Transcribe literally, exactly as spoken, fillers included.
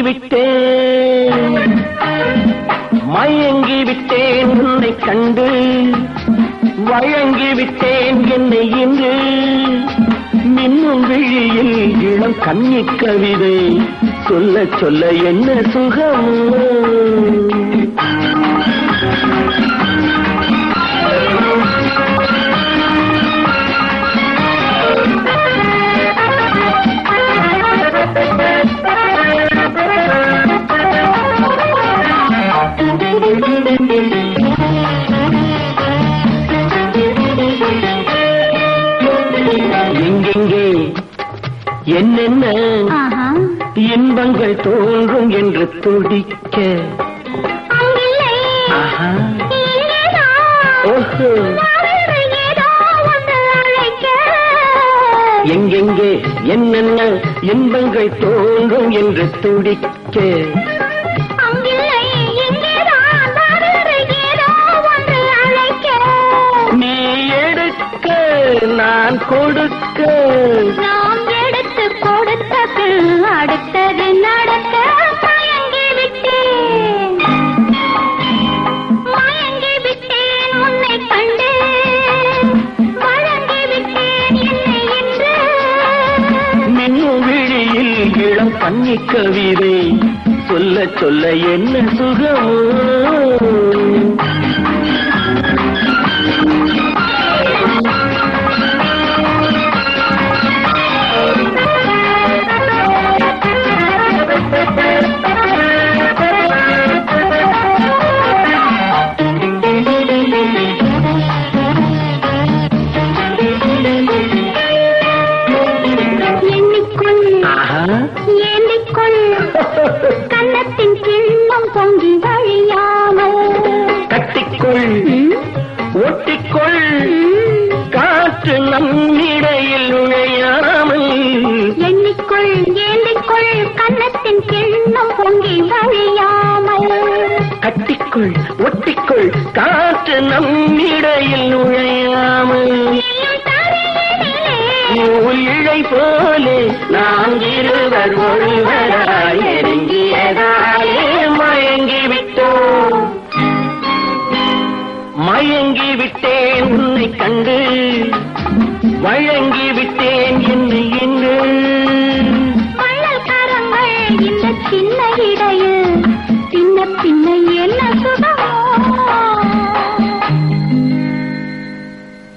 விட்டேன் மயங்கி விட்டேன் உன்னை கண்டு வழங்கி விட்டேன் என்னை இன்று மின்னும் விழியில் இளம் கன்னி கவிதை சொல்ல சொல்ல என்ன சுகம் எங்கெங்கே என்னென்ன இன்பங்கள் தோன்றும் என்று துடிக்க ஓஹோ எங்கெங்கே என்னென்ன இன்பங்கள் தோன்றும் என்று துடிக்க நீ எடுக்க நான் கொடுக்க நாம் எடுத்து கொடுத்த அடுத்தது நடக்க மயங்கி விட்டேன் மயங்கி விட்டேன் உன்னை கண்டு வழங்கி விட்டேன் என்னை இன்று மின்னும் விழியில் இளம் கன்னி கவிதை சொல்ல சொல்ல என்ன சுகமோ கன்னத்தின் கிண்ணம் பொங்கி வழியாமல் கட்டிக்கொள் ஒட்டிக்கொள் காற்று நம்மிடையில் நுழையாமல் எண்ணிக்கொள் ஏந்திக்கொள் கன்னத்தின் கிண்ணம் பொங்கி வழியாமல் கட்டிக்கொள் ஒட்டிக்கொள் காற்று நம்மிடையில் நுழையாமல் நூல் இழை போலே நாம் இருவர் ஒருவராய் நெருங்கியதாலே மயங்கி விட்டோம் மயங்கி விட்டேன் உன்னை கண்டு வழங்கி விட்டேன்